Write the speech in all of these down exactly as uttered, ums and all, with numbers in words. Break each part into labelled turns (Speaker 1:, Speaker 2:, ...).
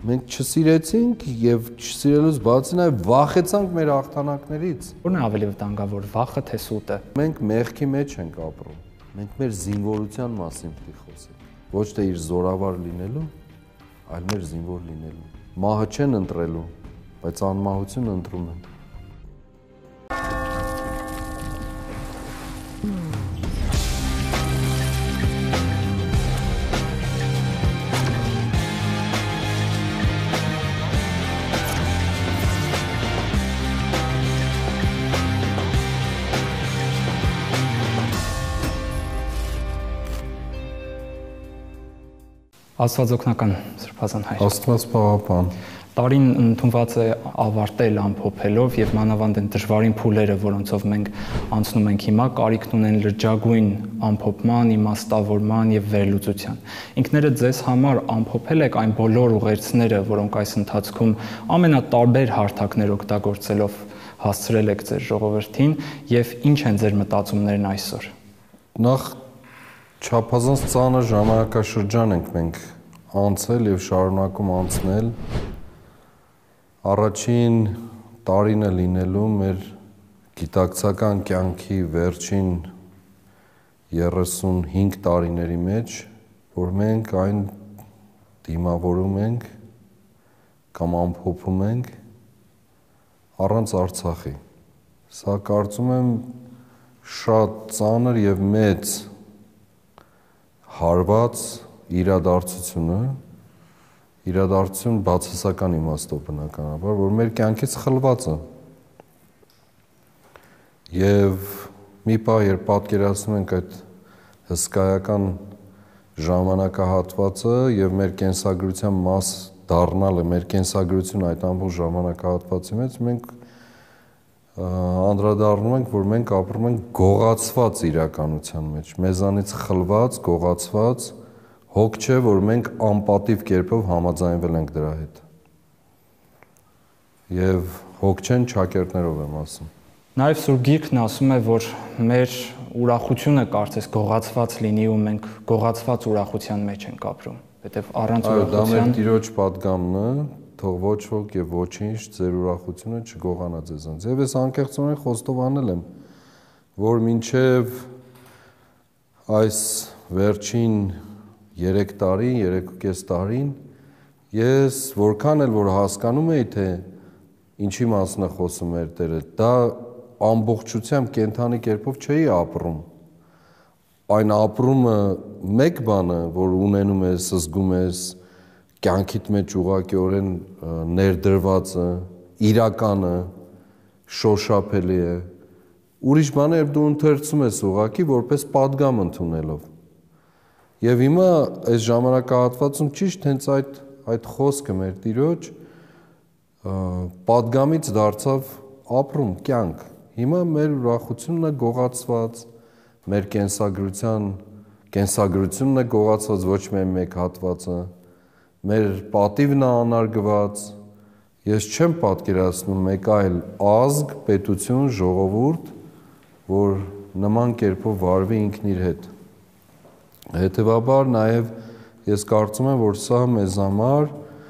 Speaker 1: Մենք չսիրեցինք եւ չսիրելուց բացի նաեւ վախեցանք մեր հաղթանակներից։
Speaker 2: Որն է ավելի վտանգավոր, վախը թե սուտը։
Speaker 1: Մենք մեղքի մեջ ենք ապրում։ Մենք մեր զինվորության մասին պետք է խոսենք։ Ոչ թե իր զորավար լինելու, այլ մեր զինվոր լինելու։ Մահը չեն ընտրելու, բայց անմահություն ընտրում են։
Speaker 2: Աստվածօգնական Սրբազան հայր։
Speaker 1: Աստված պահապան։
Speaker 2: Տարին ընդունված է ավարտել ամփոփելով եւ մանավանդ այն դժվարին փուլերը, որոնցով մենք անցնում ենք հիմա, կարիքն ունեն լրջագույն ամփոփման, իմաստավորման եւ վերլուծության։ Ինքներդ ձեզ համար ամփոփել եք այն բոլոր ուղերձները, որոնք այս ընթացքում ամենատարբեր հարթակներ օգտագործելով հասցրել եք ձեր ժողովրդին եւ ինչ են ձեր մտածումներն այսօր։
Speaker 1: Նախ չափազանց ծանր ժամանակաշրջան ենք մենք անցել եւ շարունակում անցնել։ Առաջին տարին է լինելու մեր գիտակցական կյանքի վերջին երեսունհինգ տարիների մեջ, որ մենք այն դիմավորում ենք կամ ամփոփում ենք առանց Արցախի։ Սա կարծում եմ շատ ծանր եւ մեծ հարված իրադարձությունը, իրադարձություն բացասական իմաստով բնականաբար, որ մեր կյանքից խլված է։ Եվ մի պահ, երբ պատկերացնում ենք այդ հսկայական ժամանակահատվածը եւ մեր կենսագրության մաս դառնալը, մեր կենսագրությունը այդ ամբողջ ժամանակահատվածի մեջ, մենք անդրադառնում ենք, որ մենք ապրում ենք գողացված իրականության մեջ, մեզանից խլված, գողացված հոգ չէ, որ մենք անպատիվ կերպով համաձայնվել ենք դրա հետ։ Եվ հոգ չեն, ճակերտներով եմ ասում։
Speaker 2: Նաև Սուրբ Գիրքն ասում է, որ մեր ուրախությունը կարծես գողացված լինի ու մենք գողացված ուրախության մեջ ենք ապրում, որտեղ առանց ուրախության։
Speaker 1: Դա մեր Տիրոջ պատգամն է, թող ոչ ոք եւ ոչինչ ձեր ուրախությունը չգողանա ձեզանց։ Եվ ես անկեղծորեն խոստովանել եմ, որ մինչև այս վերջին երեք տարի, երեք ու կես տարին ես որքան էլ որ հասկանում էի, թե ինչի մասն է խոսում մեր Տերը, դա ամբողջությամբ կենթանի կերպով չէի ապրում։ Այն ապրումը մեկ բան է, որ ունենում ես, զգում ես, կյանքիդ մեջ ուղղակիորեն ներդրված է, իրականը, շոշափելի է։ Ուրիշ բան է, երբ դու ընթերցում ես ուղղակի որպես պատգամ ընդունելով։ Եվ հիմա այս ժամանակահատվածում ճիշտ հենց այդ այդ խոսքը մեր Տիրոջ պատգամից դարձավ ապրում, կյանք։ Հիմա մեր ուրախությունն է գողացված, մեր կենսագրության կենսագրությունն է գողացված ոչ միայն մեկ հատվածը, մեր պատիվն է անարգված, ես չեմ պատկերացնում մեկ այլ ազգ, պետություն, ժողովուրդ, որ նման կերպով վարվի ինքն իր հետ։ Հետևաբար նաև ես կարծում եմ, որ սա մեզ համար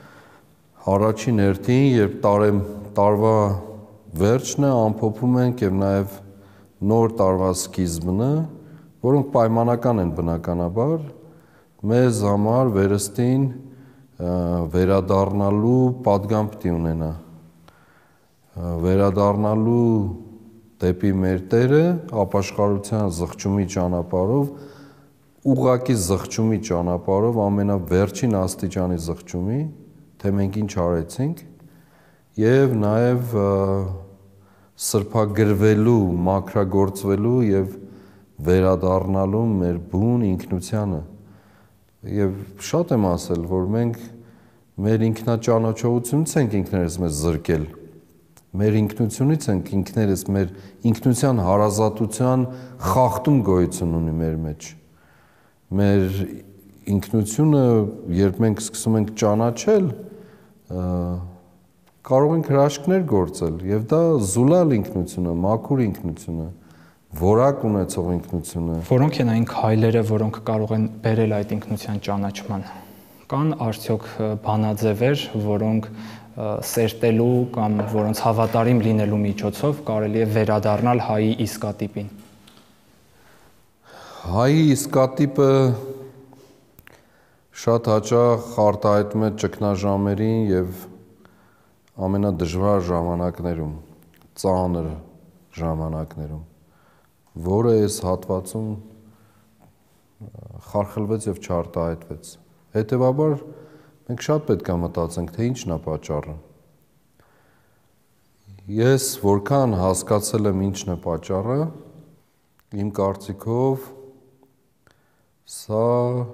Speaker 1: առաջին հերթին, երբ տարեմ, տարվա վերջն է, ամփոփում ենք եւ նաև նոր տարվա սկիզբն է, որոնք պայմանական են բնականաբար, մեզ համար վերստին վերադառնալու պատգամ պիտի ունենա, վերադառնալու դեպի մեր Տերը ապաշխարության զղջումի ճանապարհով, ուղղակի զղջումի ճանապարհով, ամենավերջին աստիճանի զղջումի, թե մենք ինչ արեցինք, եւ նաեւ սրբագրվելու, մաքրագործվելու եւ վերադառնալու մեր բուն ինքնությանը։ Եվ շատ եմ ասել, որ մենք մեր ինքնաճանաչողությունից ենք ինքներս մեզ զրկել, մեր ինքնությունից ենք ինքներս, մեր ինքնության հարազատության խախտում գոյություն ունի մեր մեջ։ Մեր ինքնությունը, երբ մենք սկսում ենք ճանաչել, կարող ենք հրաշքներ գործել, եւ դա զուլալ ինքնությունը, մաքուր ինքնությունը, որակ ունեցող ինքնությունը։
Speaker 2: Որոնք են այն քայլերը, որոնք կարող են բերել այդ ինքնության ճանաչման։ կան արդյոք բանաձևեր, որոնք սերտելու կամ որոնց հավատարիմ լինելու միջոցով կարելի է վերադառնալ հայի իսկատիպին։
Speaker 1: Հայի իսկատիպը շատ հաճախ արտահայտվում է ճգնաժամերին եւ ամենադժվար ժամանակներում, ծանր ժամանակներում, որը այս հատվածում խարխլվեց եւ չարտահայտվեց։ Հետևաբար մենք շատ պետք է մտածենք, թե ինչն է պատճառը։ Ես որքան հասկացել եմ ինչն է պատճառը, իմ կարծիքով սա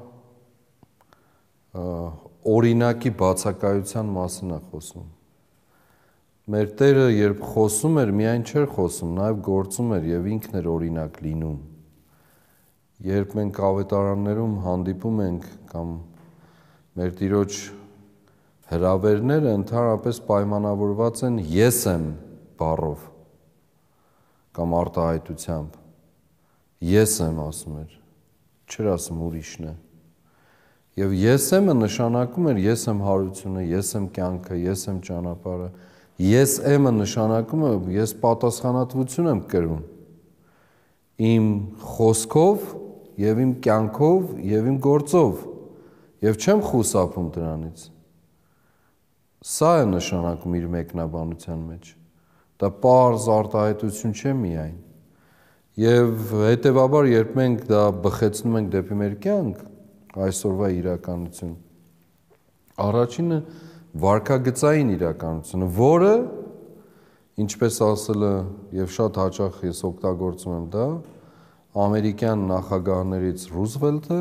Speaker 1: օրինակի բացակայության մասին է խոսում։ Մեր Տերը երբ խոսում էր, միայն չէր խոսում, նաև գործում էր եւ ինքն էր օրինակ լինում։ Երբ մենք ավետարաններում հանդիպում ենք կամ մեր Տիրոջ հրավերները ընդհանրապես պայմանավորված են ես եմ բառով կամ արտահայտությամբ։ Ես եմ ասում էր, չէր ասում ուրիշն է։ Եվ ես եմը նշանակում էր ես եմ հարությունը, ես եմ կյանքը, ես եմ ճանապարհը։ Ես եմը նշանակում է ես պատասխանատվություն եմ կրում իմ խոսքով եւ իմ կյանքով եւ իմ գործով եւ չեմ խուսափում դրանից։ Սա է նշանակում իր մեկնաբանության մեջ։ Դա պարզ արտահայտություն չէ միայն։ Եվ հետեւաբար երբ մենք դա բխեցնում ենք դեպի մեր կյանք, այսօրվա իրականություն, առաջինը վարքագծային իրականությունը, որը, ինչպես ասել է եւ շատ հաճախ ես օգտագործում եմ դա, ամերիկյան նախագահներից Ռուզվելտը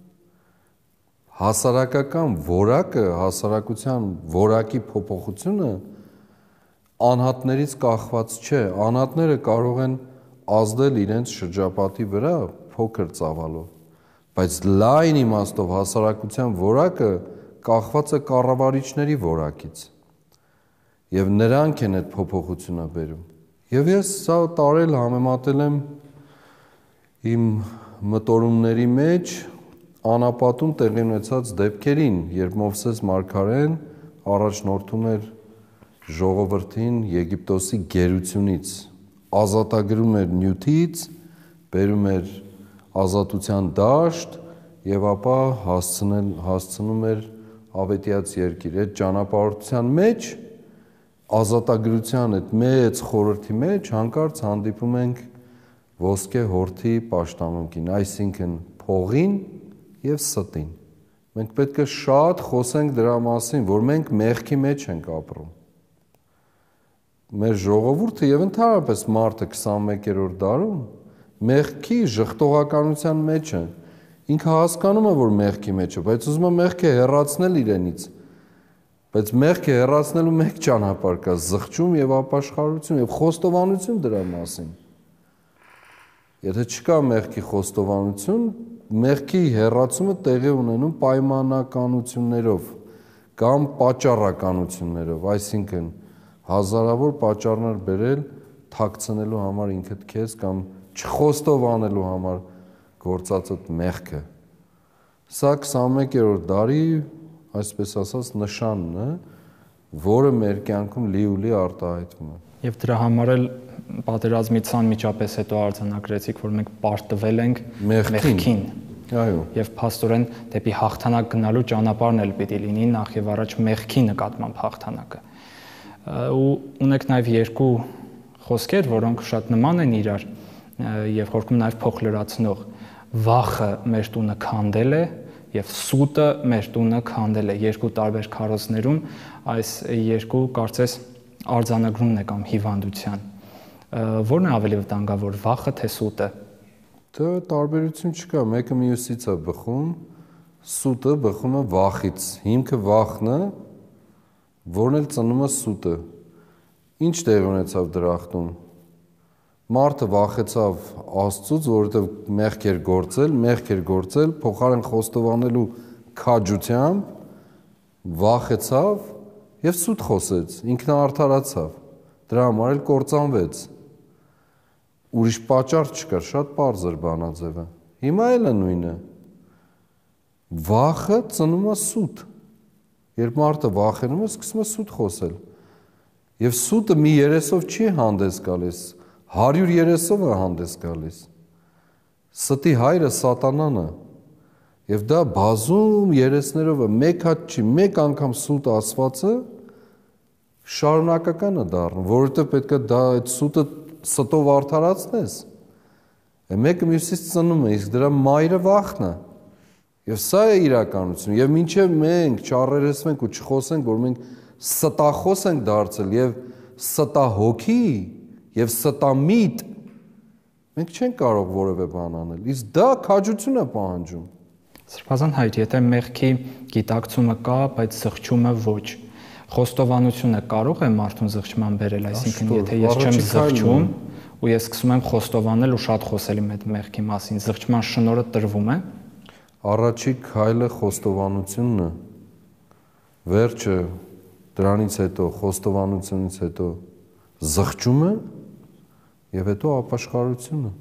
Speaker 1: հասարակական որակը, հասարակության որակի փոփոխությունը անհատներից կախված չէ։ Անհատները կարող են ազդել իրենց շրջապատի վրա փոքր ծավալով, բայց լայն իմաստով հասարակության որակը կախված է կառավարիչների որակից եւ նրանք են այդ փոփոխությունը բերում։ Եվ ես սա տարել համեմատել եմ իմ մտորումների մեջ անապատում տեղի ունեցած դեպքերին, երբ Մովսես մարգարեն առաջնորդում էր ժողովրդին Եգիպտոսի գերությունից, ազատագրում էր նյութից, բերում էր ազատության դաշտ եւ ապա հասցնել հասցնում էր ավետյաց երկիր։ Այդ ճանապարհորդության մեջ ազատագրության այդ մեծ խորհրդի մեջ հանկարծ հանդիպում ենք ոսկե հորթի պաշտամունքին, այսինքն փողին եւ ստին։ Մենք պետք է շատ խոսենք դրա մասին, որ մենք մեղքի մեջ ենք ապրում։ Մեր ժողովուրդը եւ ընդհանրապես մարդը քսանմեկերորդ դարում մեղքի ժխտողականության մեջ է։ Ինքը հասկանում է, որ մեղքի մեջ է, բայց ուզում է մեղքը հեռացնել իրենից։ Բայց մեղքը հեռացնելու մեկ ճանապարհ կա՝ զղջում եւ ապաշխարություն եւ խոստովանություն դրա մասին։ Եթե չկա մեղքի խոստովանություն, մեղքի հեռացումը տեղի ունենում պայմանականություններով կամ պատճառականություններով, այսինքն հազարավոր պատճառներ բերել թաքցնելու համար ինքդ քեզ կամ չխոստովանելու համար գործած այդ մեղքը։ Սա քսանմեկերորդ դարի, այսպես ասած, նշանն է, որը մեր կյանքում լիուլի արտահայտվում է։
Speaker 2: Եվ դրա համար էլ պատերազմից անմիջապես հետո արձանագրեցիք, որ մենք պարտվել ենք մեղքին։
Speaker 1: Այո։
Speaker 2: Եվ փաստորեն դեպի հաղթանակ գնալու ճանապարհն էլ պիտի լինի նախ եւ առաջ մեղքի նկատմամբ հաղթանակը։ Ու ունեք նաեւ երկու խոսքեր, որոնք շատ նման են իրար եւ խորքում նաեւ փոխլրացնող։ Վախը մեր տունը քանդել է եւ սուտը մեր տունը քանդել է։ Երկու տարբեր քարոզներում այս երկու կարծես արձանագրումն է կամ հիվանդության։ Որն է ավելի վտանգավոր, վախը թե սուտը։
Speaker 1: Դա տարբերություն չկա, մեկը մյուսից է բխում, սուտը բխում է վախից, հիմքը վախն է, որն էլ ծնում է սուտը։ Ինչ տեղ ունեցավ դրախտում։ Մարդը վախեցավ Աստծուց, որովհետև մեղք էր գործել, մեղք էր գործել, փոխարեն խոստովանելու քաջությամբ վախեցավ եւ սուտ խոսեց, ինքնաարդարացավ։ Դրա համար էլ կործանվեց։ Ուրիշ պատճառ չկար, շատ պարզ էր բանաձևը։ Հիմա էլ է նույնը։ Վախը ծնում է սուտ։ Երբ մարդը վախենում է, սկսում է սուտ խոսել։ Եվ սուտը մի երեսով չի հանդես գալիս, հարյուր երեսով է հանդես գալիս։ Ստի հայրը սատանան է։ Եվ դա բազում երեսներով է, մեկ հատ չի, մեկ անգամ սուտ ասվածը շարունակական է դառնում, որովհետև պետք է դա այդ սուտը ստով արդարացնես։ Մեկը մյուսից ծնում է, իսկ դրա մայրը վախն է։ Եվ սա է իրականությունը, եւ մինչեւ մենք չառերեսվենք ու չխոսենք, որ մենք ստախոս ենք դարձել եւ ստահոգի եւ ստամիտ, մենք չենք կարող որևէ բան անել։ Իսկ դա քաջություն է պահանջում։
Speaker 2: Սրբազան հայր, եթե մեղքի գիտակցումը կա, բայց զղջումը ոչ, խոստովանությունը կարող է մարդուն զղջման բերել, այսինքն եթե ես չեմ զղջում ու ես սկսում եմ խոստովանել ու շատ խոսել իմ այդ մեղքի մասին, զղջման շնորհը տրվում է։
Speaker 1: Առաջի քայլը խոստովանությունն է, վերջը դրանից հետո խոստովանությունից հետո զղջումը եւ հետո ապաշխարությունը,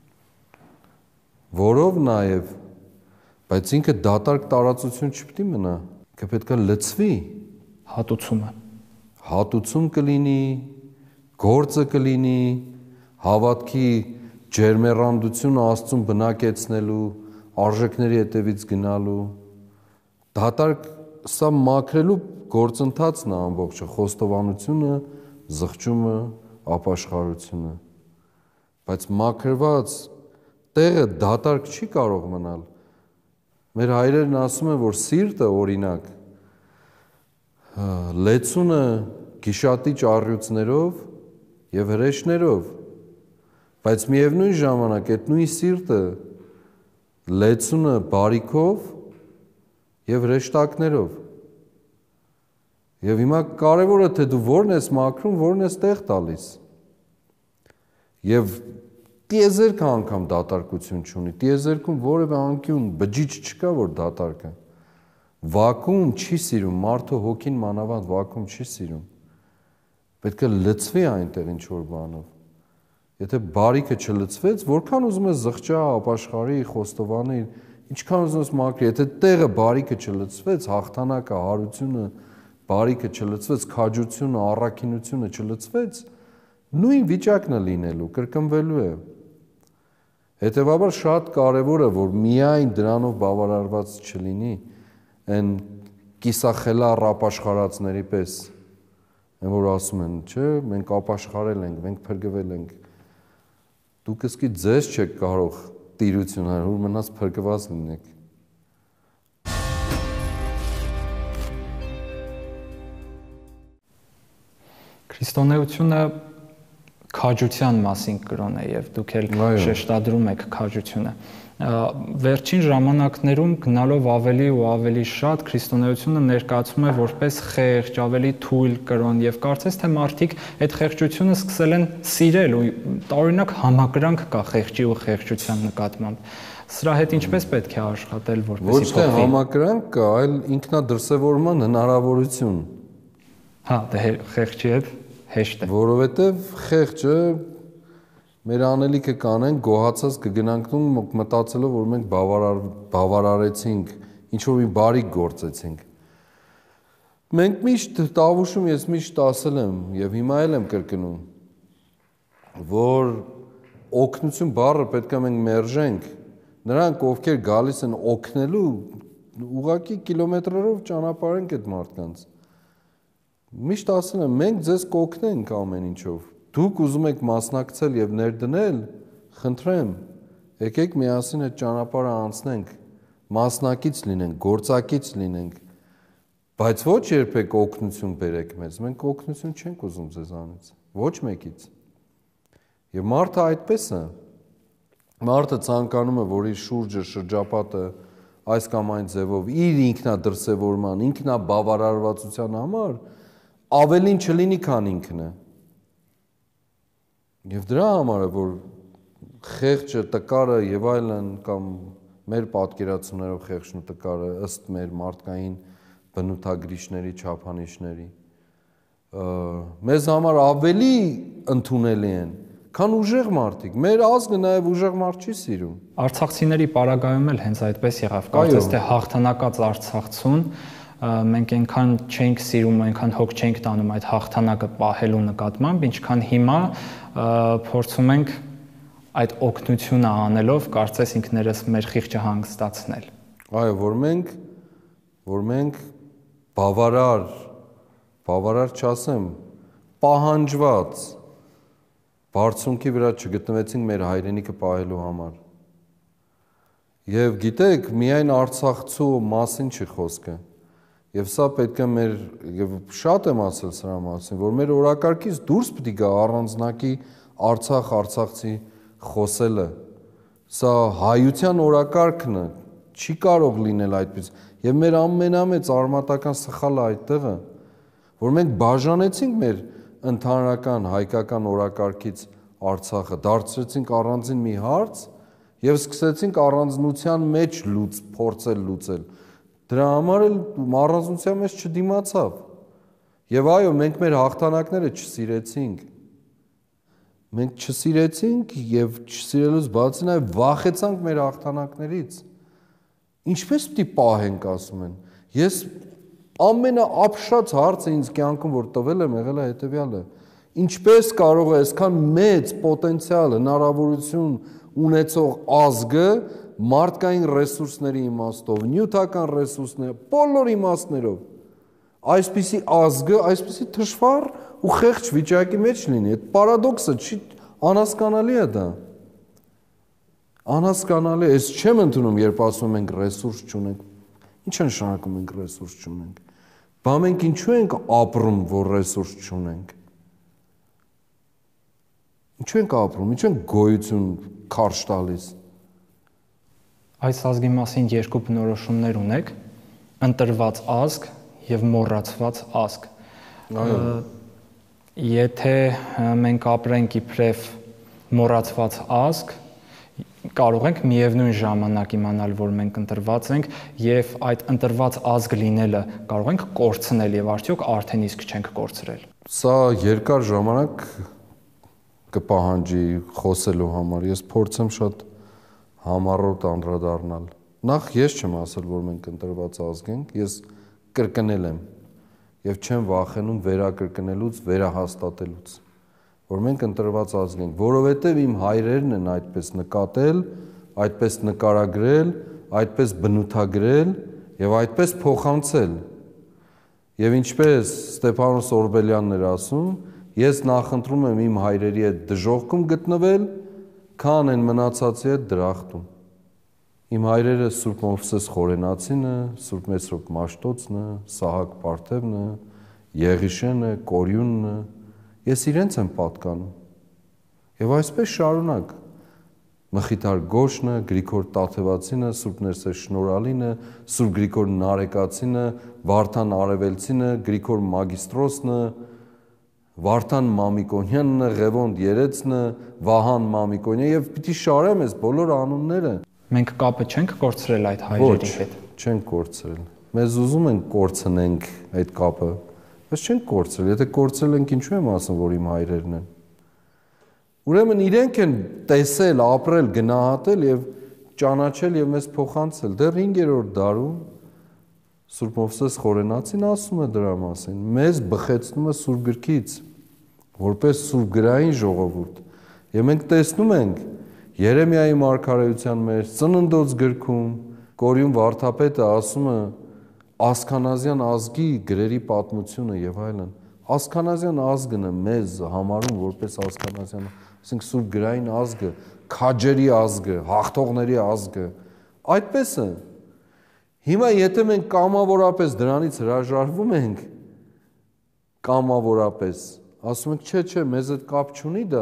Speaker 1: որով նաեւ, բայց ինքը դատարկ տարածություն չպետք է մնա, ինքը պետք է լցվի
Speaker 2: հատուցումը,
Speaker 1: հատուցում կլինի, գործը կլինի, հավատքի ջերմեռանդությունը Աստծուն բնակեցնելու, արժեքների հետևից գնալու, դատարկ սա մաքրելու գործընթացն է ամբողջը, խոստովանությունը, զղջումը, ապաշխարությունը, բայց մաքրված տեղը դատարկ չի կարող մնալ։ Մեր հայրերն ասում են, որ սիրտը օրինակ լեցունը գիշատիչ առյուծներով եւ հրեշներով, բայց միևնույն ժամանակ այդ նույն սիրտը լեցունը բարիքով եւ հրեշտակներով։ Եվ հիմա կարևորը թե դու որն ես մաքրում, որն ես տեղ տալիս։ Եվ տիեզերքը անգամ դատարկություն չունի, տիեզերքում որևէ անկյուն բջիջ չկա, որ դատարկ է։ Վակուում չի սիրում, մարդու հոգին մանավանդ վակուում չի սիրում։ Պետք է լցվի այնտեղ ինչ-որ բանով։ Եթե բարիքը չլցվեց, որքան ուզում ես զղջա, ապաշխարի, խոստովանի, ինչքան ուզում ես մաքրի, եթե տեղը բարիքը չլցվեց, հաղթանակը, հարությունը, բարիքը չլցվեց, քաջությունը, առաքինությունը չլցվեց, նույն վիճակն է լինելու, կրկնվելու է։ Հետևաբար շատ կարևոր է, որ միայն դրանով բավարարված չլինի, այն կիսախելառ ապաշխարածների պես, այն որ ասում են, չէ, մենք ապաշխարել ենք, մենք փրկվել ենք, դուք իսկի ձեզ չեք կարող տիրություն անել, որ մնաց փրկված լինեք։
Speaker 2: Քրիստոնեությունը քաջության մասին կրոն է եւ դուք էլ շեշտադրում եք քաջությունը։ Վերջին ժամանակներում գնալով ավելի ու ավելի շատ քրիստոնեությունը ներկայացվում է որպես խեղճ, ավելի թույլ կրոն եւ կարծես թե մարդիկ այդ խեղճությունը սկսել են սիրել ու տարօրինակ համակրանք կա խեղճի ու խեղճության նկատմամբ։ Սրա հետ ինչպես պետք է աշխատել, որպեսզի
Speaker 1: ոչ թե համակրանք կա, այլ ինքնադրսևորման հնարավորություն։
Speaker 2: Հա, դե խեղճի հետ հեշտ է։
Speaker 1: Որովհետև խեղճը մեր անելիքը կանեն, գոհացած կգնանք տուն մտածելով, որ մենք բավարար, բավարարեցինք, ինչ-որ մի բարիք գործեցինք։ Մենք միշտ տավուշում ես միշտ ասել եմ եւ հիմա էլ եմ կրկնում, որ օգնություն բառը պետք է մենք մերժենք։ Նրանք, ովքեր գալիս են օգնելու, ուղղակի կիլոմետրերով ճանապարհենք այդ մարդկանց։ Միշտ ասել եմ, մենք ձեզ կօգնենք ամեն ինչով։ Դուք ուզում եք մասնակցել եւ ներդնել, խնդրեմ, եկեք միասին այդ ճանապարհը անցնենք, մասնակից լինենք, գործակից լինենք, բայց ոչ երբեք օգնություն բերեք մեզ, մենք օգնություն չենք ուզում ձեզանից, ոչ մեկից։ Եվ մարդը այդպես է, մարդը ցանկանում է, որ իր շուրջը, շրջապատը այս կամ այն ձևով իր ինքնադրսևորման, ինքնաբավարարվածության համար ավելին չլինի, քան ինքն է։ Եվ դրա համար է, որ խեղճը, տկարը եւ այլն կամ մեր պատկերացումներով խեղճն ու տկարը ըստ մեր մարդկային բնութագրիչների, չափանիշների մեզ համար ավելի ընդունելի են, քան ուժեղ մարդիկ։ Մեր ազգը նաեւ ուժեղ մարդ չի սիրում։
Speaker 2: Արցախցիների պարագայում էլ հենց այդպես եղավ։ Կարծես թե հաղթանակած արցախցուն մենք այնքան չենք սիրում, այնքան հոգ չենք տանում այդ հաղթանակը պահելու նկատմամբ, ինչքան հիմա փորձում ենք այդ օգնությունը անելով կարծես ինքներս մեր խիղճը հանգստացնել։
Speaker 1: Այո, որ մենք որ մենք բավարար, բավարար չասեմ, պահանջված բարձունքի վրա չգտնվեցինք մեր հայրենիքը պահելու համար։ Եվ գիտեք, միայն Արցախցու մասին չի խոսքը։ Եվ սա պետք է մեր, եւ շատ եմ ասել սրա մասին, որ մեր օրակարգից դուրս պետք է գա առանձնակի Արցախ, Արցախցի խոսելը։ Սա հայության օրակարգն է, չի կարող լինել այդպես։ Եվ մեր ամենամեծ արմատական սխալը այդտեղը, որ մենք բաժանեցինք մեր ընդհանրական հայկական օրակարգից Արցախը, դարձրեցինք առանձին մի հարց եւ սկսեցինք առանձնության մեջ լուծ փորձել լուծել։ Դրա համար էլ առանձնության մեջ չդիմացավ։ Եվ այո, մենք մեր հաղթանակները չսիրեցինք։ Մենք չսիրեցինք եւ չսիրելուց բացի նաեւ վախեցանք մեր հաղթանակներից։ Ինչպես պիտի պահենք, ասում են։ Ես ամենաապշած հարցը ինձ կյանքում որ տվել եմ եղել է հետեւյալը. ինչպես կարող է այսքան մեծ պոտենցիալ, հնարավորություն ունեցող ազգը մարդկային ռեսուրսների իմաստով, նյութական ռեսուրսներ, բոլոր իմաստներով այսպիսի ազգը, այսպիսի թշվառ ու խեղճ վիճակի մեջ լինի։ Այդ պարադոքսը չի անհասկանալի է դա։ Անհասկանալի է, ես չեմ ընդունում, երբ ասում ենք ռեսուրս չունենք։ Ինչ է նշանակում ենք ռեսուրս չունենք։ Բա մենք ինչու ենք ապրում, որ ռեսուրս չունենք։ Ինչու ենք ապրում, ինչու ենք գոյություն քարշ տալիս։
Speaker 2: Այս ազգի մասին երկու բնորոշումներ ունեք՝ ընտրված ազգ եւ մոռացված ազգ։
Speaker 1: Այո։
Speaker 2: Եթե մենք ապրենք իբրև մոռացված ազգ, կարող ենք միևնույն ժամանակ իմանալ, որ մենք ընտրված ենք եւ այդ ընտրված ազգ լինելը կարող ենք կորցնել եւ արդյոք արդեն իսկ չենք կորցրել։
Speaker 1: Սա երկար ժամանակ կպահանջի խոսելու համար։ Ես փորձեմ շատ համառոտ անդրադառնալ։ Նախ ես չեմ ասել, որ մենք ընտրված ազգ ենք, ես կրկնել եմ եւ չեմ վախենում վերակրկնելուց, վերահաստատելուց, որ մենք ընտրված ազգ ենք, որովհետեւ իմ հայրերն են այդպես նկատել, այդպես նկարագրել, այդպես բնութագրել եւ այդպես փոխանցել։ Եվ ինչպես Ստեփանոս Օրբելյանն էր ասում, ես նախընտրում եմ իմ հայրերի հետ դժոխքում գտնվել, քան այն մնացածի հետ դրախտում։ Իմ հայրերը Սուրբ Մովսես Խորենացինը, Սուրբ Մեսրոպ Մաշտոցն է, Սահակ Պարթևն է, Եղիշենը, Կորյունն է, ես իրենց եմ պատկանում։ Եվ այսպես շարունակ Մխիթար Գոշնը, Գրիգոր Տաթևացինը, Սուրբ Ներսես Շնորհալինը, Սուրբ Գրիգոր Նարեկացինը, Վարդան Արևելցինը, Գրիգոր Մագիստրոսնը, Վարդան Մամիկոնյանն, Ղևոնդ Երեցնը, Վահան Մամիկոնյանը եւ պիտի շարեմ այս բոլոր անունները։
Speaker 2: Մենք կապը չենք կորցրել այդ հայրերի հետ։
Speaker 1: Չենք կորցրել։ Մեզ ուզում են կորցնենք այդ կապը, բայց չենք կորցրել։ Եթե կորցրել ենք, ինչու եմ ասում, որ իմ հայրերն են։ Ուրեմն իրենք են տեսել, ապրել, գնահատել եւ ճանաչել եւ մեզ փոխանցել։ Դեռ հինգերորդ դարում Սուրբ Մովսես Խորենացին ասում է դրա մասին։ Մեզ բխեցնում է Սուրբ գրքից, որպես Սուրբ գրային ժողովուրդ։ Եվ մենք տեսնում ենք Երեմիայի մարգարեության մեջ, Ծննդոց գրքում, Կորյուն վարդապետը ասում է Ասքանազյան ազգի գրերի պատմությունը եւ այլն։ Ասքանազյան ազգն է մեզ համարում որպես Ասքանազյան, ասենք Սուրբ գրային ազգը, քաջերի ազգը, հաղթողների ազգը։ Այդպես է։ Հիմա եթե մենք կամավորապես դրանից հրաժարվում ենք, կամավորապես, ասում ենք, չէ, չէ, մեզ այդ կապ չունի դա։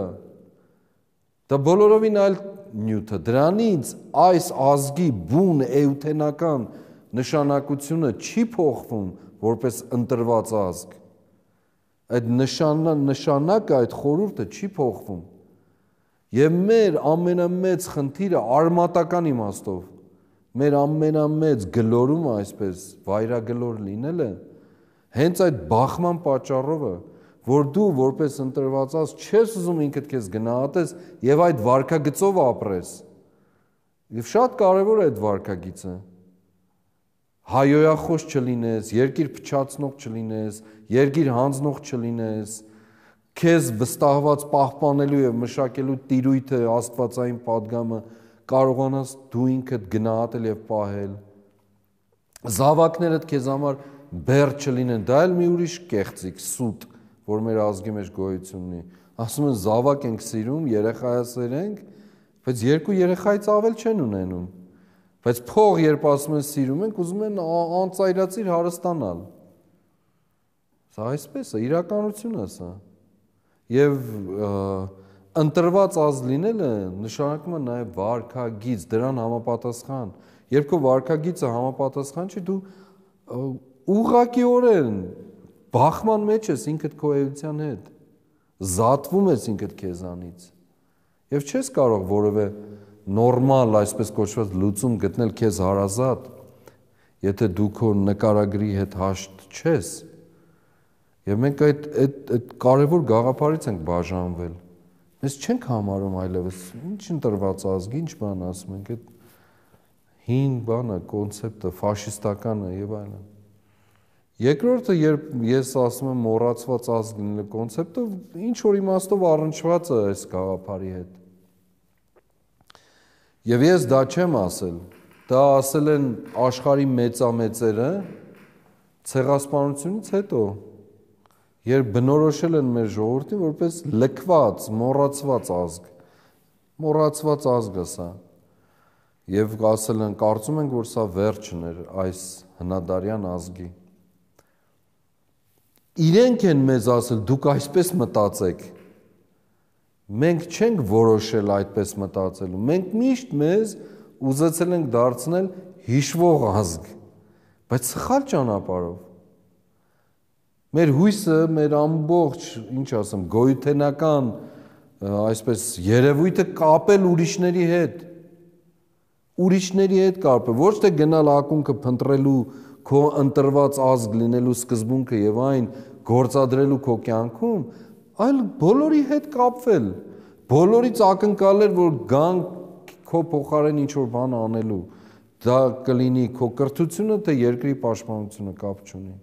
Speaker 1: Դա բոլորովին այլ նյութ է։ Դրանից այս ազգի բուն էութենական նշանակությունը չի փոխվում որպես ընտրված ազգ։ Այդ նշանա, նշանակը, այդ խորհուրդը չի փոխվում։ Եվ մեր ամենամեծ խնդիրը արմատական իմաստով, մեր ամենամեծ գլորումը այսպես վայրագլոր լինելը հենց այդ բախման պատճառով է, որ դու որպես ընտրված ազգ չես ուզում ինքդ քեզ գնահատես եւ այդ վարքագծով ապրես։ Եվ շատ կարեւոր է այդ վարքագիծը, հայոյախոս չլինես, երկիր փչացնող չլինես, երկիր հանձնող չլինես, քեզ վստահված պահպանելու եւ մշակելու տիրույթը աստվածային падգամը կարողանաս դու ինքդ գնահատել եւ պահել։ Զավակներդ քեզ համար բեռ չլինեն, դա էլ մի ուրիշ կեղծիք, սուտ, որ մեր ազգի մեջ գոյություն ունի։ Ասում են զավակ ենք սիրում, երեխայասեր ենք, բայց երկու երեխայից ավել չեն ունենում։ Բայց փող երբ ասում են սիրում ենք, ուզում են անծայրածիր հարստանալ։ Սա այսպես է, իրականություն է սա։ Եվ ընտրված ազգ լինելը նշանակում է նաև վարքագիծ, դրան համապատասխան։ Երբ քո վարքագիծը համապատասխան չի, դու ուղղակիորեն բախման մեջ ես ինքդ քո էության հետ, զատվում ես ինքդ քեզանից։ Եվ չես կարող որևէ նորմալ, այսպես կոչված լուծում գտնել քեզ հարազատ, եթե դու քո նկարագրի հետ հաշտ չես։ Եվ մենք այդ այդ այդ կարևոր գաղափարից ենք բաժանվել։ Մենք չենք համարում այլևս ինչ ընտրված ազգ, ինչ բան ասում ենք, այդ հին բանը, կոնցեպտը, ֆաշիստականը եւ այլն։ Երկրորդը, երբ ես ասում եմ մոռացված ազգ լինելու կոնցեպտը, ինչ որ իմաստով առնչված է այս գաղափարի հետ։ Եվ ես դա չեմ ասել, դա ասել են աշխարհի մեծամեծերը ցեղասպանությունից հետո, երբ բնորոշել են մեր ժողովրդին որպես լքված, մոռացված ազգ, մոռացված ազգ է սա, եւ ասել են, կարծում ենք, որ սա վերջն էր այս հնադարյան ազգի։ Իրենք են մեզ ասել, դուք այսպես մտածեք։ Մենք չենք որոշել այդպես մտածելու, մենք միշտ մեզ ուզեցել ենք դարձնել հիշվող ազգ, բայց սխալ ճանապարհով։ Մեր հույսը, մեր ամբողջ, ինչ ասեմ, գոյութենական, այսպես երևույթը կապել ուրիշների հետ, ուրիշների հետ կապել, ոչ թե գնալ ակունքը փնտրելու քո ընտրված ազգ լինելու սկզբունքը եւ այն գործադրելու քո կյանքում, այլ բոլորի հետ կապվել, բոլորից ակնկալել, որ գան քո փոխարեն ինչ-որ բան անելու, դա կլինի քո կրթությունը, թե երկրի պաշտպանությունը կապ չունի։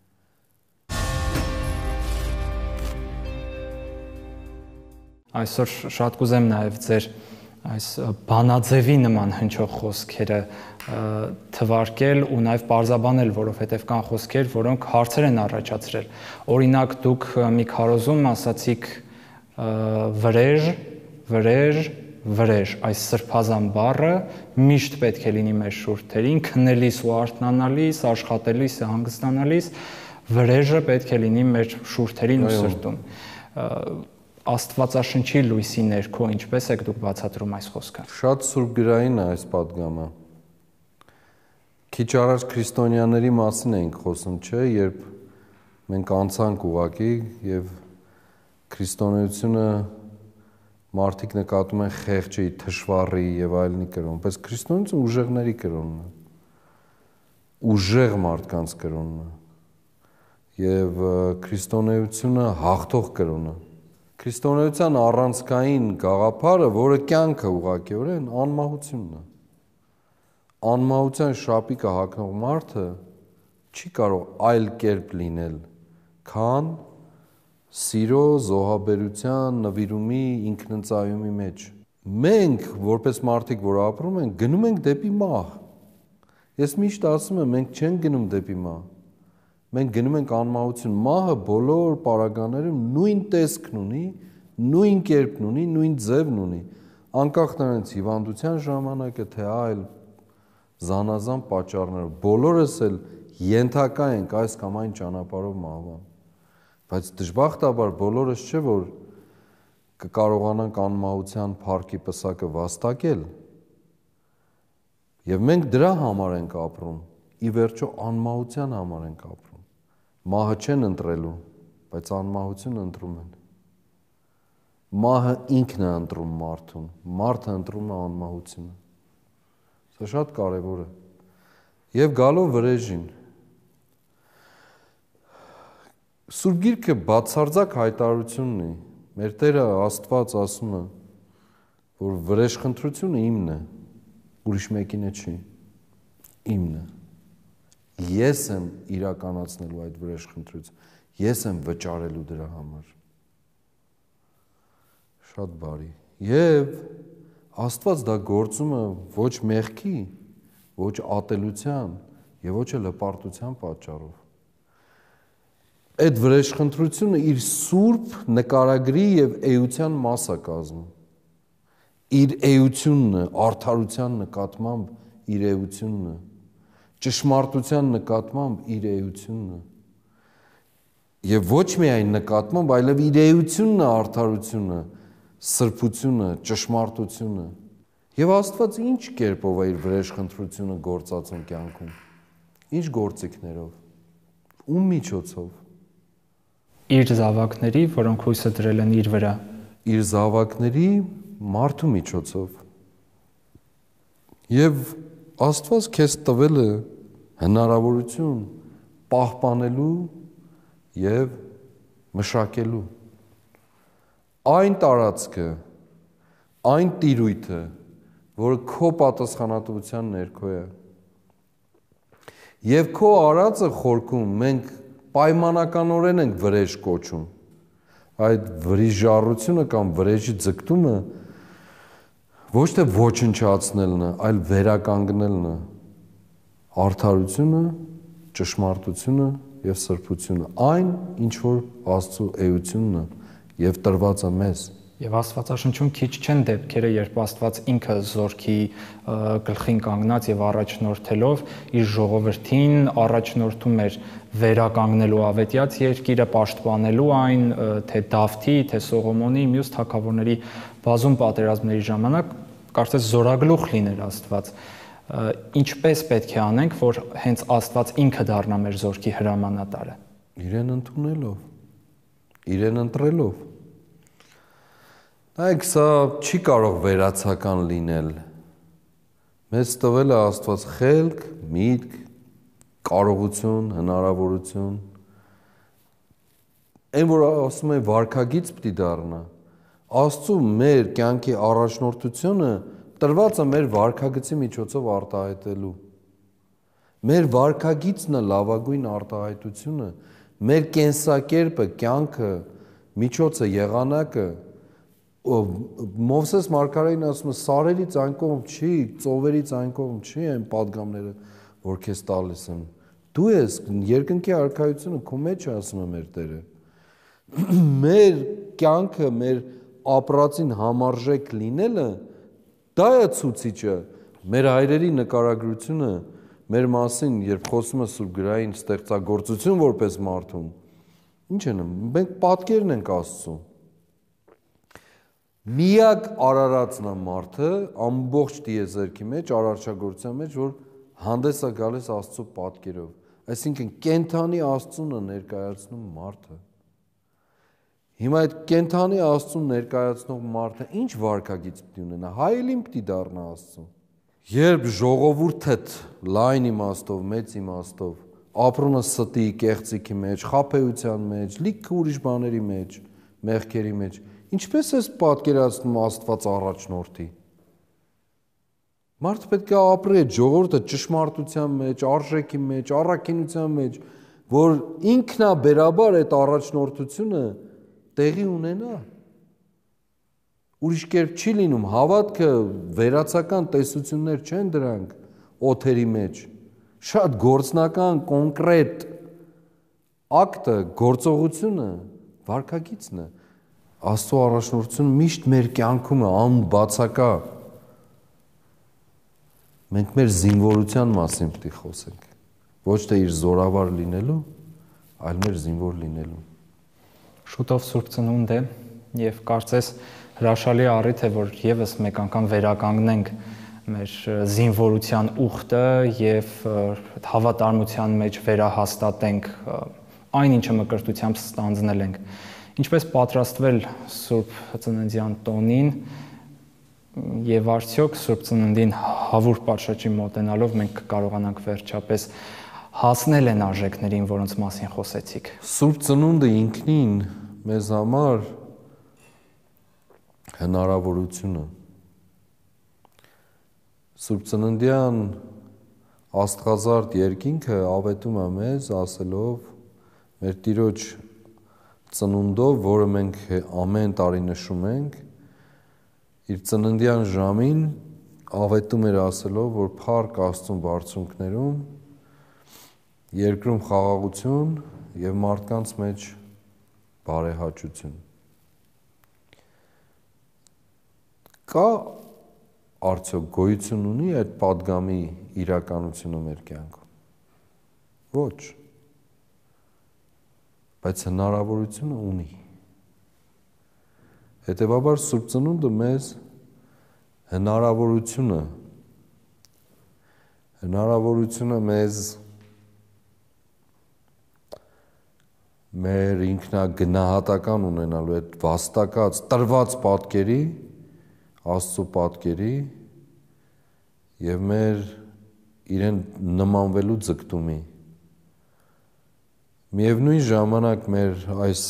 Speaker 2: Այսօր շատ կուզեմ նաև ձեր այս բանաձևի նման հնչող խոսքերը թվարկել ու նաև պարզաբանել, որովհետև կան խոսքեր, որոնք հարցեր են առաջացրել։ Օրինակ, դուք մի քարոզում ասացիք վրեժ, վրեժ, վրեժ, այս սրբազան բառը միշտ պետք է լինի մեր շուրթերին, քնելիս ու արթնանալիս, աշխատելիս ու հանգստանալիս, վրեժը պետք է լինի մեր շուրթերին ու սրտում։ Աստվածաշնչի լույսի ներքո ինչպես եք դուք բացատրում այս խոսքը։
Speaker 1: Շատ սուրբգրային է այս падգամը։ Քիչ առաջ քրիստոնյաների մասին էինք խոսում, չէ, երբ մենք անցանք ուղակի եւ քրիստոնեությունը մարդիկ նկատում են խեղճի, թշվառի եւ այլնի կրոն, բայց քրիստոնեությունը ուժեղների կրոնն է։ Ուժեղ մարդկանց կրոնն է։ Եվ քրիստոնեությունը հաղթող կրոն է։ Քրիստոնեության առանցքային գաղափարը, որը կյանքը ուղղակիորեն անմահությունն է։ Անմահության շապիկը հագնող մարդը չի կարող այլ կերպ լինել, քան սիրո, զոհաբերության, նվիրումի, ինքնընծայումի մեջ։ Մենք, որպես մարդիկ, որ ապրում ենք, գնում ենք դեպի մահ։ Ես միշտ ասում եմ, մենք չենք գնում դեպի մահ։ Մենք գնում ենք անմահություն, մահը բոլոր պարագաներում նույն տեսքն ունի, նույն կերպն ունի, նույն ձևն ունի, անկախ նրանից հիվանդության ժամանակը, թե այլ զանազան պատճառներով, բոլորս էլ ենթակա ենք այս կամ այն ճանապարհով մահվան, բայց դժբախտաբար բոլորս չէ, որ կկարողանանք անմահության փառքի պսակը վաստակել, եւ մենք դրա համար ենք ապրում, ի վերջո անմահության համար ենք ապրում։ Մահը չեն ընտրելու, բայց անմահություն ընտրում են։ Մահը ինքն է ընտրում մարդուն, մարդը ընտրում է անմահությունը։ Սա շատ կարևոր է։ Եվ գալով վրեժին, Սուրբ Գիրքը բացարձակ հայտարարություն ունի։ Մեր Տերը Աստված ասում է, որ վրեժխնդրությունը իմն է, ուրիշ մեկինը չի, իմն է։ ես եմ իրականացնելու այդ վրեժխնդրությունը, ես եմ վճարելու դրա համար։ Շատ բարի։ Եվ Աստված դա գործում է ոչ մեղքի, ոչ ատելության եւ ոչ էլ հպարտության պատճառով։ Այդ վրեժխնդրությունը իր սուրբ նկարագրի եւ էության մաս է կազմում։ Իր էությունն է, արդարության նկատմամբ իր էությունն է, ճշմարտության նկատմամբ իր էությունն է։ Եվ ոչ միայն նկատմամբ, այլև իր էությունն է, արդարությունը, սրբությունը, ճշմարտությունը։ Եվ Աստված ինչ կերպով է իր վրեժխնդրությունը գործածում կյանքում։ Ինչ գործիքներով, ում միջոցով։
Speaker 2: Իր զավակների, որոնք հույսը դրել են իր վրա։
Speaker 1: Իր զավակների մարդու միջոցով։ Եվ Աստված քեզ տվել է հնարավորություն պահպանելու եւ մշակելու այն տարածքը, այն տիրույթը, որը քո պատասխանատվության ներքո է։ Եվ քո արածը խորքում մենք պայմանականորեն ենք վրեժ կոչում։ Այդ վրիժառությունը կամ վրեժի ձգտումը ոչ թե ոչնչացնելն է, այլ վերականգնելն է։ Արդարությունը, ճշմարտությունը եւ սրբությունը, այն ինչ որ Աստծո էությունն է եւ տրված է մեզ։
Speaker 2: Եվ Աստվածաշնչում քիչ չեն դեպքերը, երբ Աստված ինքը զորքի գլխին կանգնած եւ առաջնորդելով իր ժողովրդին առաջնորդում էր վերականգնելու ավետյաց երկիրը, պաշտպանելու այն, թե Դավթի, թե Սողոմոնի, մյուս թագավորների բազում պատերազմների ժամանակ, կարծես զորագլուխ լիներ Աստված։ Ինչպես պետք է անենք, որ հենց Աստված ինքը դառնա մեր զորքի հրամանատարը։
Speaker 1: Իրեն ընդունելով, իրեն ընտրելով։ Նայեք, սա չի կարող վերացական լինել։ Մեզ տվել է Աստված խելք, միտք, կարողություն, հնարավորություն։ Այն որ ասում է վարքագիծ պիտի դառնա, Աստծո մեր կյանքի առաջնորդությունը տրված է մեր վարքագծի միջոցով արտահայտելու։ Մեր վարքագիծն է լավագույն արտահայտությունը, մեր կենսակերպը, կյանքը, միջոցը, եղանակը։ Մովսես մարգարեին ասում է, սարերից այն կողմ չի, ծովերից այն կողմ չի այն պատգամները, որ քեզ տալիս եմ։ Դու ես երկնքի արքայությունը քո մեջ է, ասում է մեր Տերը։ Մեր կյանքը, մեր ապրածին համարժեք լինելը, դա է ցուցիչը, մեր հայրերի նկարագրությունը մեր մասին, երբ խոսում է Սուրբ գրային ստեղծագործություն որպես մարդում, ինչ են, մենք պատկերն ենք Աստծո։ Միակ արարածն է մարդը ամբողջ տիեզերքի մեջ, արարչագործության մեջ, որ հանդես է գալիս Աստծո պատկերով։ Այսինքն կենդանի Աստծուն է ներկայացնում մարդը։ Հիմա այդ կենդանի Աստծուն ներկայացնող մարդը ինչ վարքագիծ պիտի ունենա, հայելին պիտի դառնա Աստծո։ Երբ ժողովուրդդ լայն իմաստով, մեծ իմաստով, ապրում է ստի, կեղծիքի մեջ, խաբեության մեջ, լիքը ուրիշ բաների մեջ, մեղքերի մեջ, ինչպես ես պատկերացնում Աստված առաջնորդի։ Մարդը պետք է ապրի այդ ժողովուրդը ճշմարտության մեջ, արժեքի մեջ, առաքինության մեջ, որ ինքնաբերաբար այդ առաջնորդությունը տեղի ունենա։ Ուրիշ կերպ չի լինում, հավատքը վերացական տեսություններ չեն դրանք օթերի մեջ, շատ գործնական, կոնկրետ ակտը, գործողությունը, վարքագիծն է։ Աստծո առաջնորդությունը միշտ մեր կյանքում է անբացակա։ Մենք մեր զինվորության մասին պետք է խոսենք, ոչ թե իր զորավար լինելու, այլ մեր զինվոր լինելու։
Speaker 2: Շուտով Սուրբ Ծնունդ է եւ կարծես հրաշալի առիթ է, որ եւս մեկ անգամ վերականգնենք մեր զինվորության ուխտը եւ հավատարմության մեջ վերահաստատենք այն ինչը մկրտությամբ ստանձնել ենք։ Ինչպես պատրաստվել Սուրբ Ծննդյան տոնին եւ արդյոք Սուրբ Ծննդին հավուր պատշաճի մոտենալով մենք կարողանանք վերջապես հասնել այն արժեքներին, որոնց մասին խոսեցիք։
Speaker 1: Սուրբ Ծնունդը ինքնին մեզ համար հնարավորությունը։ Սուրբ Ծննդյան Աստղազարդ երկինքը ավետում է մեզ ասելով մեր Տիրոջ ծնունդով, որը մենք ամեն տարի նշում ենք, իր ծննդյան ժամին ավետում էր ասելով, որ փառք Աստծուն բարձունքներում, երկրում խաղաղություն եւ մարդկանց մեջ բարեհաճություն։ Կա արդյոք գոյություն ունի այդ պատգամի իրականությունը մեր կյանքում։ Ոչ։ Բայց հնարավորությունը ունի։ Հետևաբար Սուրբ Ծնունդը մեզ հնարավորությունը հնարավորությունը մեզ մեր ինքնագնահատական ունենալու այդ վաստակած տրված պատկերի, Աստծո պատկերի եւ մեր իրեն նմանվելու ձգտումի։ Միևնույն ժամանակ մեր այս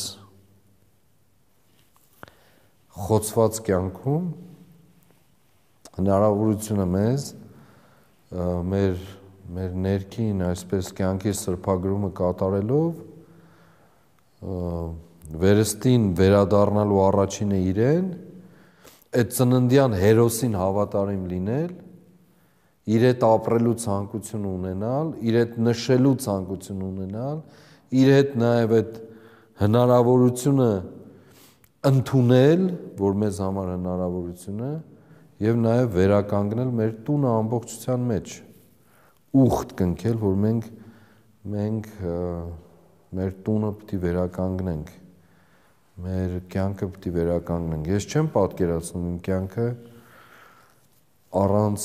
Speaker 1: խոցված կյանքում հնարավորությունը մեզ մեր մեր ներքին այսպես կյանքի սրբագրումը կատարելով վերստին վերադառնալու առաջինը իրեն այդ ծննդյան հերոսին հավատարիմ լինել, իր հետ ապրելու ցանկություն ունենալ, իր հետ նշելու ցանկություն ունենալ, իր հետ նաև այդ հնարավորությունը ընդունել, որ մեզ համար հնարավորություն է, եւ նաև վերականգնել մեր տունը ամբողջության մեջ, ուխտ կնքել, որ մենք մենք մեր տունը պետք է վերականգնենք, մեր կյանքը պետք է վերականգնենք։ Ես չեմ պատկերացնում իմ կյանքը առանց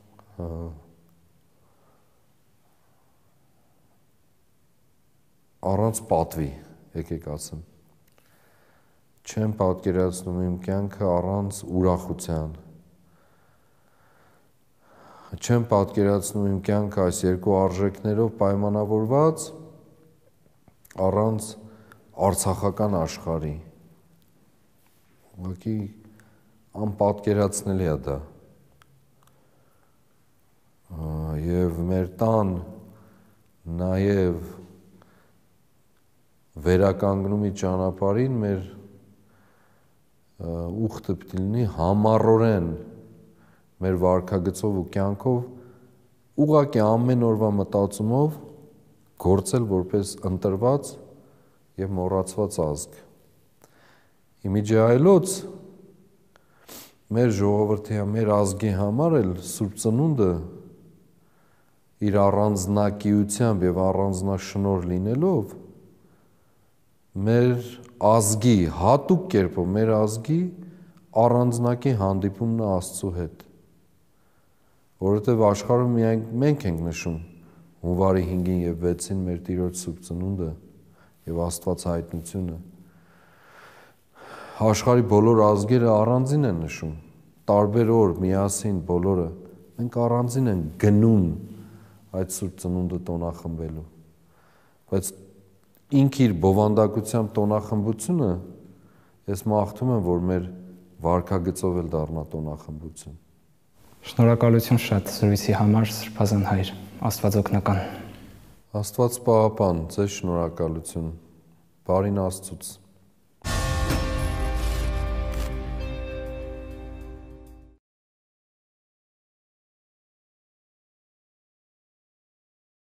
Speaker 1: առանց պատվի, եկեք ասեմ։ Չեմ պատկերացնում իմ կյանքը առանց ուրախության։ Չեմ պատկերացնում իմ կյանքը այս երկու արժեքներով պայմանավորված առանց արցախական աշխարհի։ Ուղղակի անպատկերացնելի է դա։ Եվ մեր տան նաև վերականգնումի ճանապարհին մեր ուխտը պետք է լինի համառորեն մեր վարքագծով ու կյանքով ուղղակի ամեն օրվա մտածումով գործել որպես ընտրված եւ մոռացված ազգ։ Իմիջիայլոց մեր ժողովրդի, մեր ազգի համար էլ Սուրբ Ծնունդը իր առանձնակիությամբ եւ առանձնաշնորհ լինելով մեր ազգի հատուկ կերպով մեր ազգի առանձնակի հանդիպումն է Աստծո հետ, որովհետեւ աշխարհում միայն մենք ենք նշում հունվարի հինգին եւ վեցին մեր Տիրոջ Սուրբ Ծնունդը եւ Աստված հայտնությունը։ Աշխարհի բոլոր ազգերը առանձին են նշում, տարբեր օր միասին բոլորը, մենք առանձին են գնում այդ Սուրբ Ծնունդը տոնախմբելու, բայց ինք իր բովանդակությամբ տոնախմբությունը ես մաղթում եմ, որ մեր վարքագծով էլ դառնա տոնախմբություն։
Speaker 2: Շնորհակալություն շատ զրույցի համար, Սրբազան հայր, Աստված օգնական։
Speaker 1: Աստված պահապան, ձեզ շնորհակալություն, բարին Աստծուց։